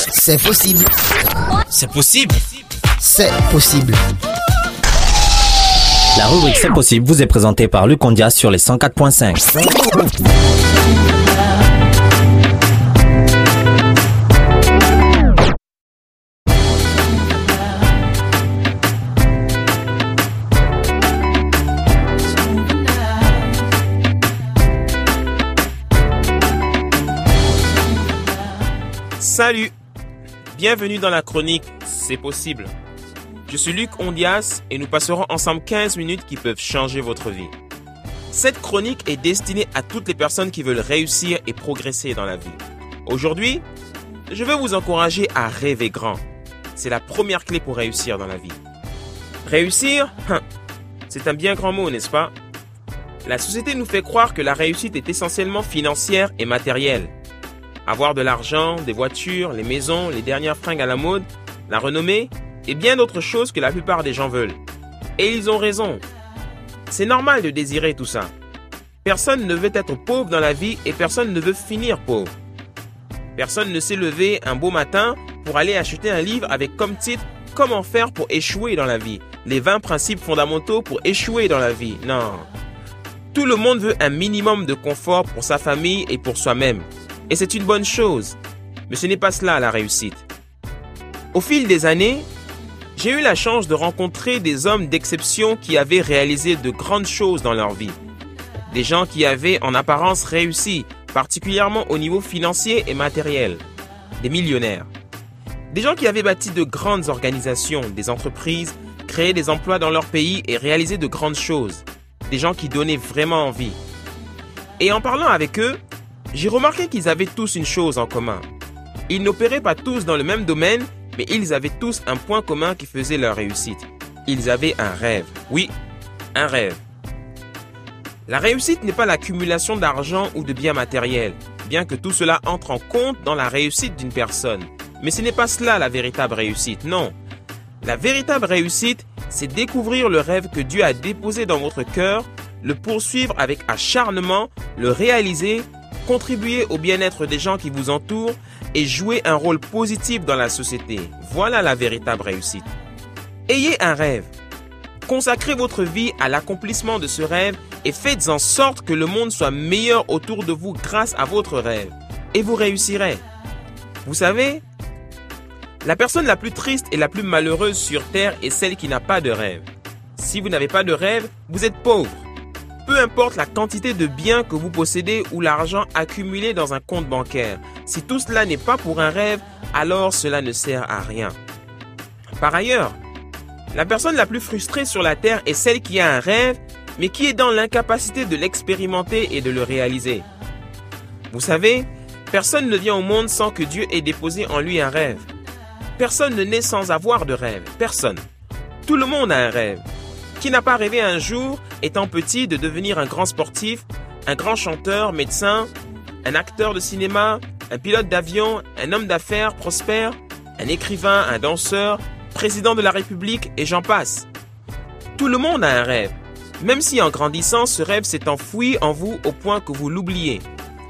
C'est possible. C'est possible. C'est possible. La rubrique C'est possible vous est présentée par Luc Ondias sur les 104.5. Salut, bienvenue dans la chronique C'est possible. Je suis Luc Ondias et nous passerons ensemble 15 minutes qui peuvent changer votre vie. Cette chronique est destinée à toutes les personnes qui veulent réussir et progresser dans la vie. Aujourd'hui, je veux vous encourager à rêver grand. C'est la première clé pour réussir dans la vie. Réussir, c'est un bien grand mot, n'est-ce pas? La société nous fait croire que la réussite est essentiellement financière et matérielle. Avoir de l'argent, des voitures, les maisons, les dernières fringues à la mode, la renommée et bien d'autres choses que la plupart des gens veulent. Et ils ont raison. C'est normal de désirer tout ça. Personne ne veut être pauvre dans la vie et personne ne veut finir pauvre. Personne ne s'est levé un beau matin pour aller acheter un livre avec comme titre « Comment faire pour échouer dans la vie ?» Les 20 principes fondamentaux pour échouer dans la vie. Non. Tout le monde veut un minimum de confort pour sa famille et pour soi-même. Et c'est une bonne chose, mais ce n'est pas cela la réussite. Au fil des années, j'ai eu la chance de rencontrer des hommes d'exception qui avaient réalisé de grandes choses dans leur vie. Des gens qui avaient en apparence réussi, particulièrement au niveau financier et matériel. Des millionnaires. Des gens qui avaient bâti de grandes organisations, des entreprises, créé des emplois dans leur pays et réalisé de grandes choses. Des gens qui donnaient vraiment envie. Et en parlant avec eux, j'ai remarqué qu'ils avaient tous une chose en commun. Ils n'opéraient pas tous dans le même domaine, mais ils avaient tous un point commun qui faisait leur réussite. Ils avaient un rêve. Oui, un rêve. La réussite n'est pas l'accumulation d'argent ou de biens matériels, bien que tout cela entre en compte dans la réussite d'une personne. Mais ce n'est pas cela la véritable réussite, non. La véritable réussite, c'est découvrir le rêve que Dieu a déposé dans votre cœur, le poursuivre avec acharnement, le réaliser, contribuer au bien-être des gens qui vous entourent et jouer un rôle positif dans la société. Voilà la véritable réussite. Ayez un rêve. Consacrez votre vie à l'accomplissement de ce rêve et faites en sorte que le monde soit meilleur autour de vous grâce à votre rêve. Et vous réussirez. Vous savez, la personne la plus triste et la plus malheureuse sur Terre est celle qui n'a pas de rêve. Si vous n'avez pas de rêve, vous êtes pauvre. Peu importe la quantité de biens que vous possédez ou l'argent accumulé dans un compte bancaire, si tout cela n'est pas pour un rêve, alors cela ne sert à rien. Par ailleurs, la personne la plus frustrée sur la terre est celle qui a un rêve, mais qui est dans l'incapacité de l'expérimenter et de le réaliser. Vous savez, personne ne vient au monde sans que Dieu ait déposé en lui un rêve. Personne ne naît sans avoir de rêve. Personne. Tout le monde a un rêve. Qui n'a pas rêvé un jour, étant petit, de devenir un grand sportif, un grand chanteur, médecin, un acteur de cinéma, un pilote d'avion, un homme d'affaires prospère, un écrivain, un danseur, président de la République et j'en passe. Tout le monde a un rêve, même si en grandissant, ce rêve s'est enfoui en vous au point que vous l'oubliez.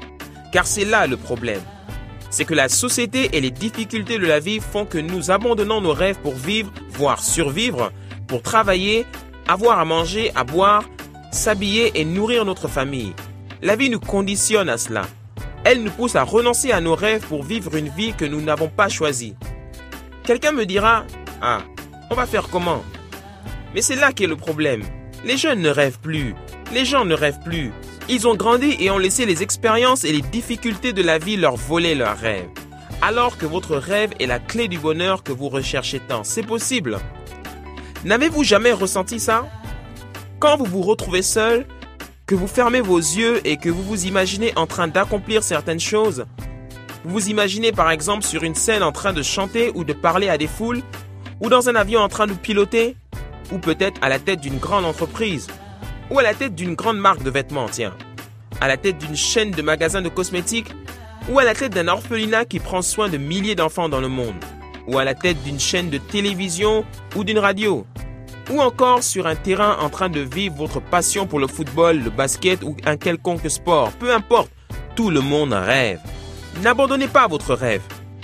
Car c'est là le problème. C'est que la société et les difficultés de la vie font que nous abandonnons nos rêves pour vivre, voire survivre, pour travailler, avoir à manger, à boire, s'habiller et nourrir notre famille. La vie nous conditionne à cela. Elle nous pousse à renoncer à nos rêves pour vivre une vie que nous n'avons pas choisie. Quelqu'un me dira « Ah, on va faire comment ?» Mais c'est là qu'est le problème. Les jeunes ne rêvent plus. Les gens ne rêvent plus. Ils ont grandi et ont laissé les expériences et les difficultés de la vie leur voler leurs rêves. Alors que votre rêve est la clé du bonheur que vous recherchez tant. C'est possible. N'avez-vous jamais ressenti ça? Quand vous vous retrouvez seul, que vous fermez vos yeux et que vous vous imaginez en train d'accomplir certaines choses, vous vous imaginez par exemple sur une scène en train de chanter ou de parler à des foules, ou dans un avion en train de piloter, ou peut-être à la tête d'une grande entreprise, ou à la tête d'une grande marque de vêtements, tiens, à la tête d'une chaîne de magasins de cosmétiques, ou à la tête d'un orphelinat qui prend soin de milliers d'enfants dans le monde, ou à la tête d'une chaîne de télévision ou d'une radio, ou encore sur un terrain en train de vivre votre passion pour le football, le basket ou un quelconque sport, peu importe, tout le monde rêve. N'abandonnez pas votre rêve.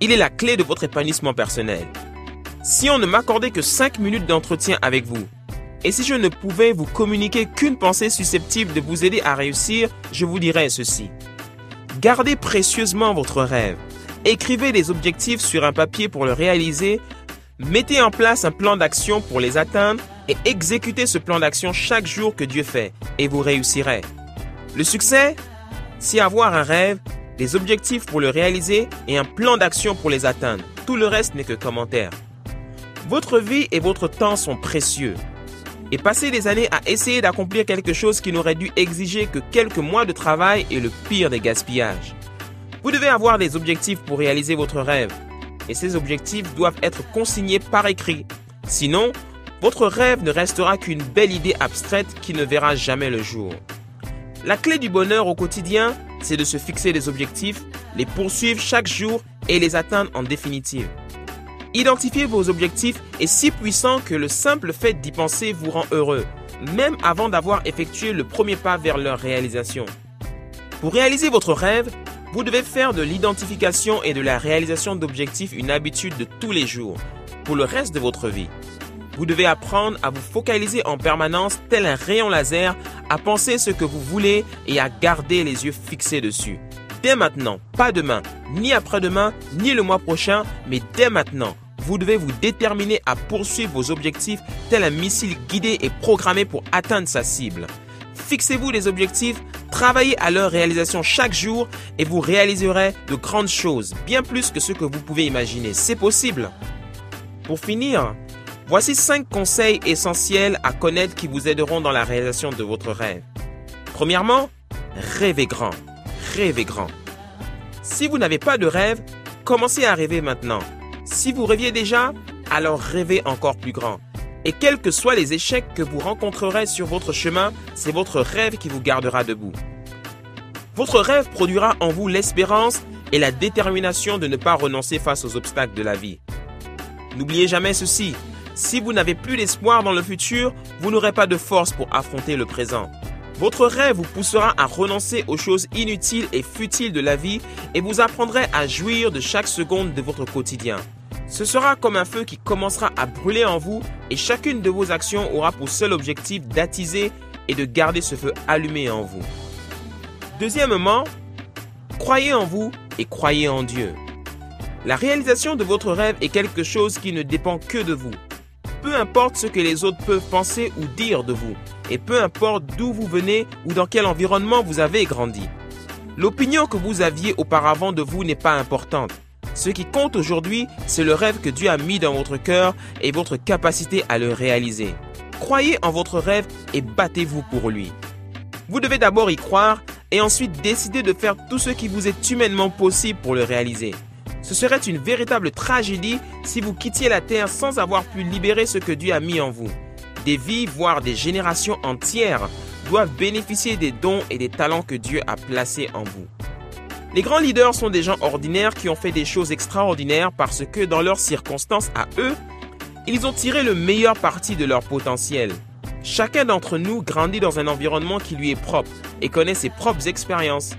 Il est la clé de votre épanouissement personnel. Si on ne m'accordait que 5 minutes d'entretien avec vous, et si je ne pouvais vous communiquer qu'une pensée susceptible de vous aider à réussir, je vous dirais ceci. Gardez précieusement votre rêve. Écrivez des objectifs sur un papier pour le réaliser. Mettez en place un plan d'action pour les atteindre et exécutez ce plan d'action chaque jour que Dieu fait et vous réussirez. Le succès, c'est avoir un rêve, des objectifs pour le réaliser et un plan d'action pour les atteindre. Tout le reste n'est que commentaire. Votre vie et votre temps sont précieux. Et passer des années à essayer d'accomplir quelque chose qui n'aurait dû exiger que quelques mois de travail est le pire des gaspillages. Vous devez avoir des objectifs pour réaliser votre rêve. Et ces objectifs doivent être consignés par écrit. Sinon, votre rêve ne restera qu'une belle idée abstraite qui ne verra jamais le jour. La clé du bonheur au quotidien, c'est de se fixer des objectifs, les poursuivre chaque jour et les atteindre en définitive. Identifier vos objectifs est si puissant que le simple fait d'y penser vous rend heureux, même avant d'avoir effectué le premier pas vers leur réalisation. Pour réaliser votre rêve, vous devez faire de l'identification et de la réalisation d'objectifs une habitude de tous les jours, pour le reste de votre vie. Vous devez apprendre à vous focaliser en permanence tel un rayon laser, à penser ce que vous voulez et à garder les yeux fixés dessus. Dès maintenant, pas demain, ni après-demain, ni le mois prochain, mais dès maintenant, vous devez vous déterminer à poursuivre vos objectifs tel un missile guidé et programmé pour atteindre sa cible. Fixez-vous des objectifs, travaillez à leur réalisation chaque jour et vous réaliserez de grandes choses, bien plus que ce que vous pouvez imaginer. C'est possible. Pour finir, voici 5 conseils essentiels à connaître qui vous aideront dans la réalisation de votre rêve. Premièrement, rêvez grand. Rêvez grand. Si vous n'avez pas de rêve, commencez à rêver maintenant. Si vous rêviez déjà, alors rêvez encore plus grand. Et quels que soient les échecs que vous rencontrerez sur votre chemin, c'est votre rêve qui vous gardera debout. Votre rêve produira en vous l'espérance et la détermination de ne pas renoncer face aux obstacles de la vie. N'oubliez jamais ceci, si vous n'avez plus d'espoir dans le futur, vous n'aurez pas de force pour affronter le présent. Votre rêve vous poussera à renoncer aux choses inutiles et futiles de la vie et vous apprendrez à jouir de chaque seconde de votre quotidien. Ce sera comme un feu qui commencera à brûler en vous et chacune de vos actions aura pour seul objectif d'attiser et de garder ce feu allumé en vous. Deuxièmement, croyez en vous et croyez en Dieu. La réalisation de votre rêve est quelque chose qui ne dépend que de vous. Peu importe ce que les autres peuvent penser ou dire de vous, et peu importe d'où vous venez ou dans quel environnement vous avez grandi. L'opinion que vous aviez auparavant de vous n'est pas importante. Ce qui compte aujourd'hui, c'est le rêve que Dieu a mis dans votre cœur et votre capacité à le réaliser. Croyez en votre rêve et battez-vous pour lui. Vous devez d'abord y croire et ensuite décider de faire tout ce qui vous est humainement possible pour le réaliser. Ce serait une véritable tragédie si vous quittiez la terre sans avoir pu libérer ce que Dieu a mis en vous. Des vies, voire des générations entières, doivent bénéficier des dons et des talents que Dieu a placés en vous. Les grands leaders sont des gens ordinaires qui ont fait des choses extraordinaires parce que dans leurs circonstances à eux, ils ont tiré le meilleur parti de leur potentiel. Chacun d'entre nous grandit dans un environnement qui lui est propre et connaît ses propres expériences.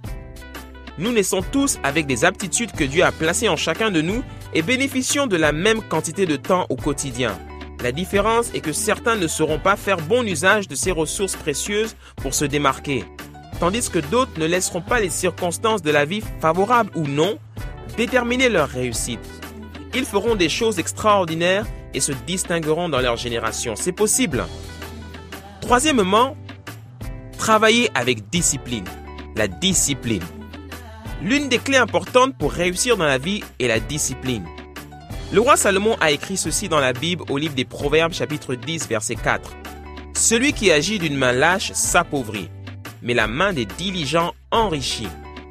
Nous naissons tous avec des aptitudes que Dieu a placées en chacun de nous et bénéficions de la même quantité de temps au quotidien. La différence est que certains ne sauront pas faire bon usage de ces ressources précieuses pour se démarquer, tandis que d'autres ne laisseront pas les circonstances de la vie, favorables ou non, déterminer leur réussite. Ils feront des choses extraordinaires et se distingueront dans leur génération. C'est possible. Troisièmement, travailler avec discipline. La discipline. L'une des clés importantes pour réussir dans la vie est la discipline. Le roi Salomon a écrit ceci dans la Bible au livre des Proverbes chapitre 10 verset 4. « Celui qui agit d'une main lâche s'appauvrit, mais la main des diligents enrichit. »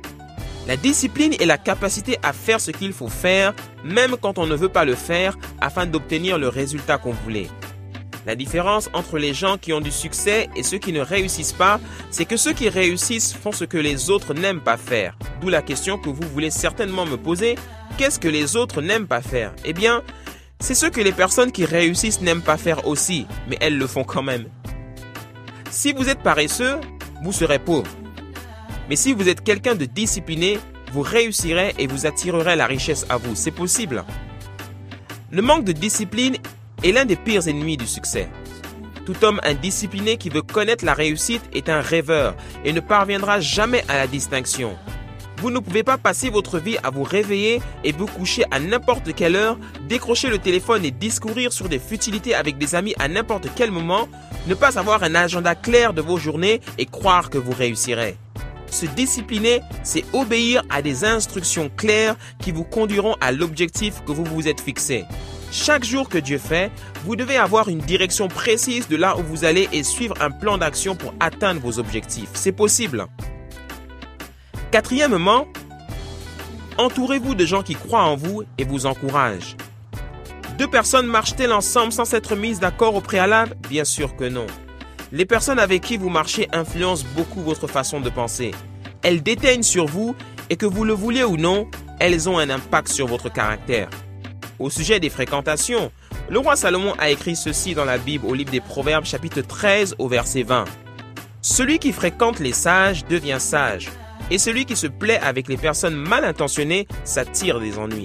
La discipline est la capacité à faire ce qu'il faut faire, même quand on ne veut pas le faire, afin d'obtenir le résultat qu'on voulait. La différence entre les gens qui ont du succès et ceux qui ne réussissent pas, c'est que ceux qui réussissent font ce que les autres n'aiment pas faire. D'où la question que vous voulez certainement me poser, qu'est-ce que les autres n'aiment pas faire? Eh bien, c'est ce que les personnes qui réussissent n'aiment pas faire aussi, mais elles le font quand même. Si vous êtes paresseux, vous serez pauvre. Mais si vous êtes quelqu'un de discipliné, vous réussirez et vous attirerez la richesse à vous. C'est possible. Le manque de discipline est l'un des pires ennemis du succès. Tout homme indiscipliné qui veut connaître la réussite est un rêveur et ne parviendra jamais à la distinction. Vous ne pouvez pas passer votre vie à vous réveiller et vous coucher à n'importe quelle heure, décrocher le téléphone et discourir sur des futilités avec des amis à n'importe quel moment, ne pas avoir un agenda clair de vos journées et croire que vous réussirez. Se discipliner, c'est obéir à des instructions claires qui vous conduiront à l'objectif que vous vous êtes fixé. Chaque jour que Dieu fait, vous devez avoir une direction précise de là où vous allez et suivre un plan d'action pour atteindre vos objectifs. C'est possible. Quatrièmement, entourez-vous de gens qui croient en vous et vous encouragent. Deux personnes marchent-elles ensemble sans s'être mises d'accord au préalable? Bien sûr que non. Les personnes avec qui vous marchez influencent beaucoup votre façon de penser. Elles déteignent sur vous et que vous le vouliez ou non, elles ont un impact sur votre caractère. Au sujet des fréquentations, le roi Salomon a écrit ceci dans la Bible au livre des Proverbes chapitre 13 au verset 20. Celui qui fréquente les sages devient sage, et celui qui se plaît avec les personnes mal intentionnées s'attire des ennuis.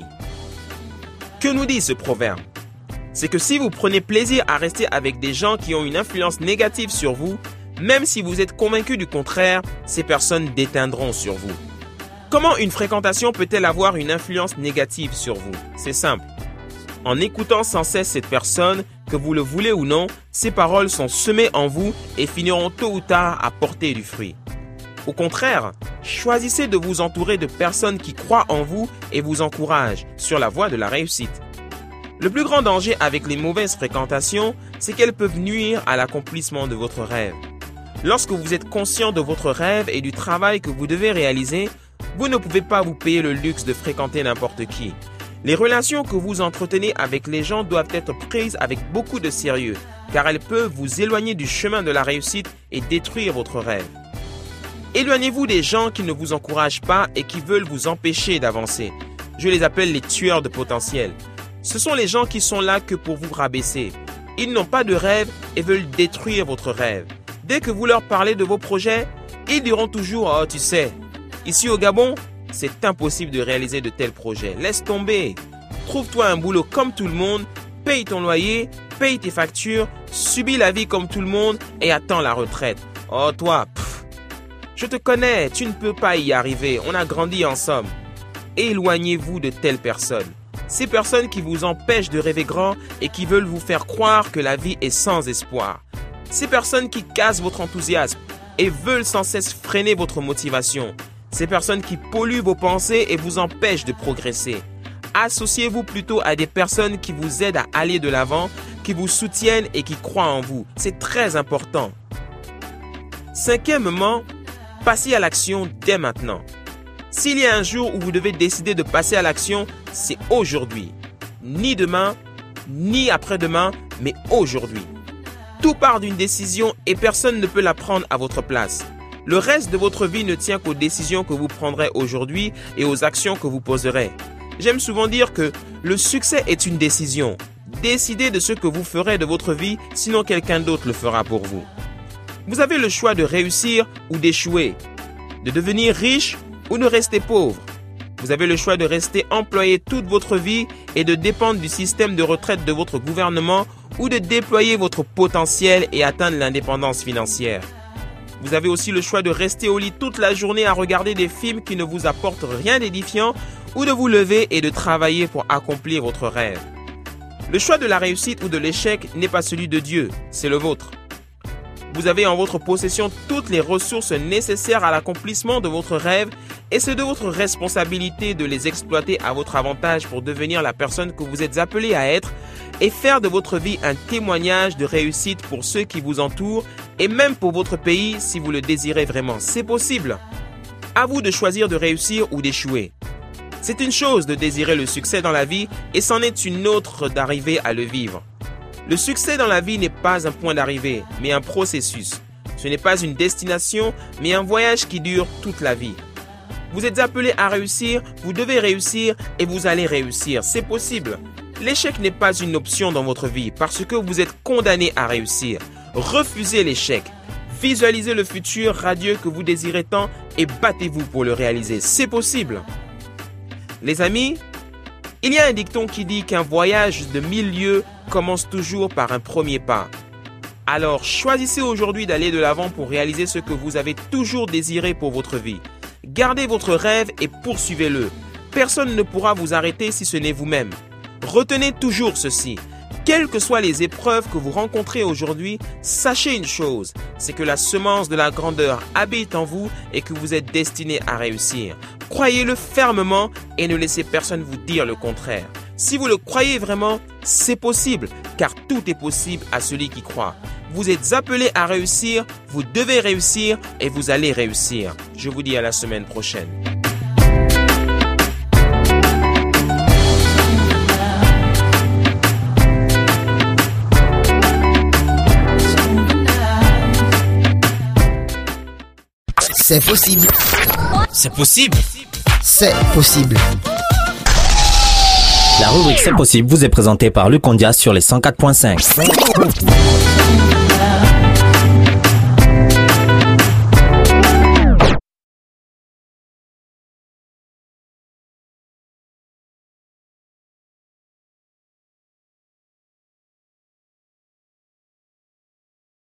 Que nous dit ce proverbe? C'est que si vous prenez plaisir à rester avec des gens qui ont une influence négative sur vous, même si vous êtes convaincu du contraire, ces personnes déteindront sur vous. Comment une fréquentation peut-elle avoir une influence négative sur vous? C'est simple. En écoutant sans cesse cette personne, que vous le voulez ou non, ces paroles sont semées en vous et finiront tôt ou tard à porter du fruit. Au contraire, choisissez de vous entourer de personnes qui croient en vous et vous encouragent sur la voie de la réussite. Le plus grand danger avec les mauvaises fréquentations, c'est qu'elles peuvent nuire à l'accomplissement de votre rêve. Lorsque vous êtes conscient de votre rêve et du travail que vous devez réaliser, vous ne pouvez pas vous payer le luxe de fréquenter n'importe qui. Les relations que vous entretenez avec les gens doivent être prises avec beaucoup de sérieux, car elles peuvent vous éloigner du chemin de la réussite et détruire votre rêve. Éloignez-vous des gens qui ne vous encouragent pas et qui veulent vous empêcher d'avancer. Je les appelle les tueurs de potentiel. Ce sont les gens qui sont là que pour vous rabaisser. Ils n'ont pas de rêve et veulent détruire votre rêve. Dès que vous leur parlez de vos projets, ils diront toujours « Oh, tu sais, ici au Gabon, c'est impossible de réaliser de tels projets. Laisse tomber. Trouve-toi un boulot comme tout le monde, paye ton loyer, paye tes factures, subis la vie comme tout le monde et attends la retraite. Oh toi, je te connais, tu ne peux pas y arriver, on a grandi ensemble. » Éloignez-vous de telles personnes. Ces personnes qui vous empêchent de rêver grand et qui veulent vous faire croire que la vie est sans espoir. Ces personnes qui cassent votre enthousiasme et veulent sans cesse freiner votre motivation. Ces personnes qui polluent vos pensées et vous empêchent de progresser. Associez-vous plutôt à des personnes qui vous aident à aller de l'avant, qui vous soutiennent et qui croient en vous. C'est très important. Cinquièmement, passez à l'action dès maintenant. S'il y a un jour où vous devez décider de passer à l'action, c'est aujourd'hui. Ni demain, ni après-demain, mais aujourd'hui. Tout part d'une décision et personne ne peut la prendre à votre place. Le reste de votre vie ne tient qu'aux décisions que vous prendrez aujourd'hui et aux actions que vous poserez. J'aime souvent dire que le succès est une décision. Décidez de ce que vous ferez de votre vie, sinon quelqu'un d'autre le fera pour vous. Vous avez le choix de réussir ou d'échouer, de devenir riche ou de rester pauvre. Vous avez le choix de rester employé toute votre vie et de dépendre du système de retraite de votre gouvernement ou de déployer votre potentiel et atteindre l'indépendance financière. Vous avez aussi le choix de rester au lit toute la journée à regarder des films qui ne vous apportent rien d'édifiant ou de vous lever et de travailler pour accomplir votre rêve. Le choix de la réussite ou de l'échec n'est pas celui de Dieu, c'est le vôtre. Vous avez en votre possession toutes les ressources nécessaires à l'accomplissement de votre rêve et c'est de votre responsabilité de les exploiter à votre avantage pour devenir la personne que vous êtes appelé à être et faire de votre vie un témoignage de réussite pour ceux qui vous entourent et même pour votre pays si vous le désirez vraiment. C'est possible. À vous de choisir de réussir ou d'échouer. C'est une chose de désirer le succès dans la vie et c'en est une autre d'arriver à le vivre. Le succès dans la vie n'est pas un point d'arrivée, mais un processus. Ce n'est pas une destination, mais un voyage qui dure toute la vie. Vous êtes appelé à réussir, vous devez réussir et vous allez réussir. C'est possible. L'échec n'est pas une option dans votre vie parce que vous êtes condamné à réussir. Refusez l'échec. Visualisez le futur radieux que vous désirez tant et battez-vous pour le réaliser. C'est possible. Les amis, il y a un dicton qui dit qu'un voyage de 1000 lieues commence toujours par un premier pas. Alors, choisissez aujourd'hui d'aller de l'avant pour réaliser ce que vous avez toujours désiré pour votre vie. Gardez votre rêve et poursuivez-le. Personne ne pourra vous arrêter si ce n'est vous-même. Retenez toujours ceci. Quelles que soient les épreuves que vous rencontrez aujourd'hui, sachez une chose, c'est que la semence de la grandeur habite en vous et que vous êtes destiné à réussir. Croyez-le fermement et ne laissez personne vous dire le contraire. Si vous le croyez vraiment, c'est possible, car tout est possible à celui qui croit. Vous êtes appelé à réussir, vous devez réussir et vous allez réussir. Je vous dis à la semaine prochaine. C'est possible. C'est possible. C'est possible. La rubrique C'est possible vous est présentée par Luc Ondias sur les 104.5.